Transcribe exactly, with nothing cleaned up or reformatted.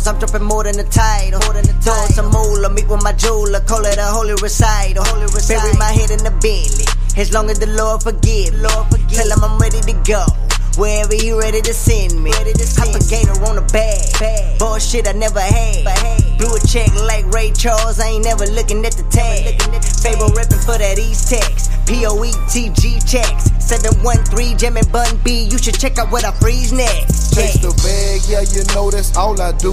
titles. I'm dropping more than the title. Throwing some moolah, meet with my jeweler, call it a holy recital. Bury my head in the Bentley, as long as the Lord forgive. Lord forgive. Tell him I'm ready to go, wherever he ready to send me. Hop a gator on the bag, bag. Bullshit I never had. Blew a check like Ray Charles, I ain't never looking at the tag. Fable reppin' for that East Tex, P O E T G checks. seven one three, Jam and Bun B, you should check out what I freeze next. Chase the bag, yeah, you know that's all I do.